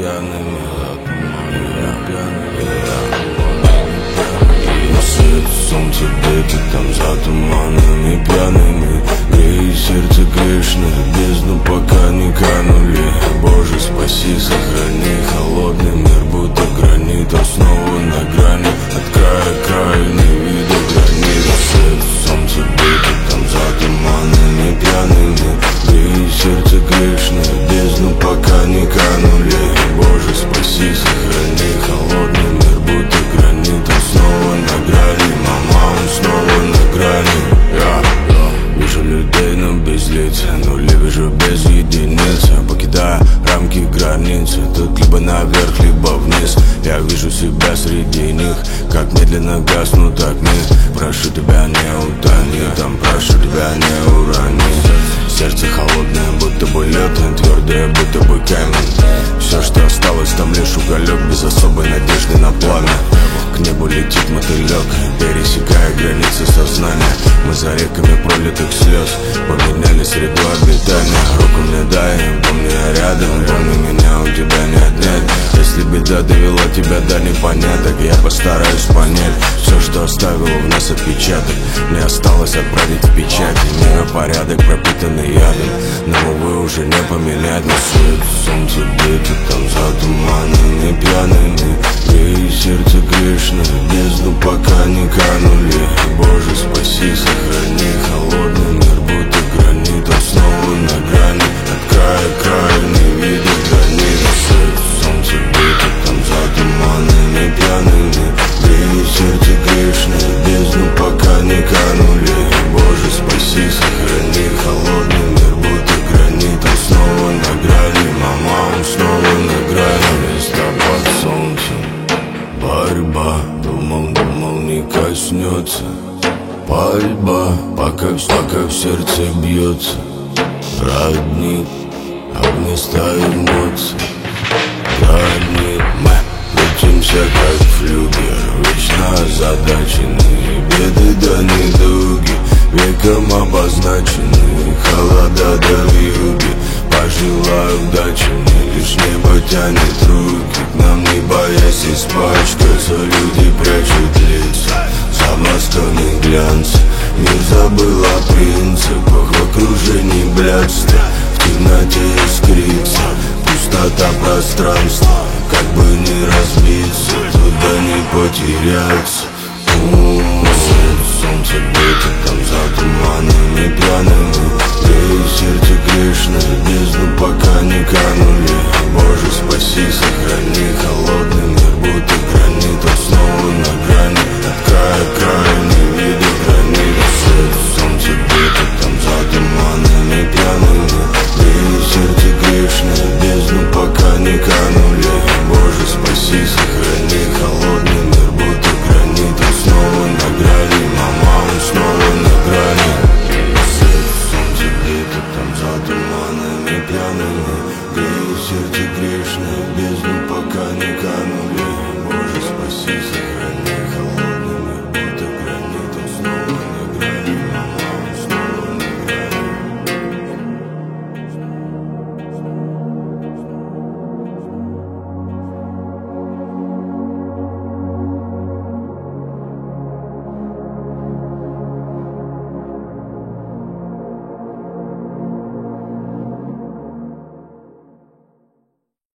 пьяными, на свет солнце беги, там за туманами пьяными. Грей сердце грешное, бездну пока не канули. Боже, спаси, сохрани, холодный мир будто гранит. Он снова на грани, от края к краю, не видя границ. На свет солнце беги, там за туманами пьяными. Грей сердце грешное, бездну пока не канули. Боже, спаси, сохрани, холодный мир будто гранит. Он снова на грани, мама, он снова на грани. Вижу людей, но без лиц, нули вижу без единиц. Покидая рамки границы, тут либо наверх, либо вниз. Я вижу себя среди них, как медленно гаснут огни. Прошу тебя, не утони, там прошу тебя, не урони. Сердце холодное, будто бы лед, твердое, будто бы камень. Все, что осталось, там лишь уголек, без особой надежды на пламя. К небу летит мотылек, пересекая границы сознания. Мы за реками пролитых слез поменяли среду обитания. Руку мне дай, помни я рядом, помни меня у тебя не отнять. Если беда довела тебя до непоняток, я постараюсь понять. Все, что оставило в нас отпечаток, мне осталось отправить в печать. Миропорядок, пропитанный ядом, нам, увы, уже не поменять. На свет солнце бьет, там за туманами пьяными. И сердце грешное, бездну пока не канули. Боже, спаси, сохрани, холодный мир будто гранит. Он снова на грани, от края к краю, не видит границ. На свет солнце бьет, там за туманами пьяными. И сердце грешное, бездну пока не канули. Боже, спаси, сохрани, холодный мир будто гранит. Он снова на грани, мама, он снова на грани. Места под солнцем, борьба, думал, не коснется. Пальба, пока в сердце бьется. Родник, а вместо эмоций гранит. Мы крутимся как флюгер, вечно озадаченные. Беды да недуги, веком обозначены. Холода да вьюги, пожелаю удачи мне. Лишь небо тянет руки к нам, не боясь испачкаться. Люди прячут лица за масками глянца. Мир забыл о принципах, в окружении блядства. В темноте искрится пустота пространства. Как бы не разбиться, туда не потеряться. Свет солнце бьет, там за туманами пьяными. И сердце грешное, бездну пока не канули. Боже, спаси, сохрани, холодный мир будто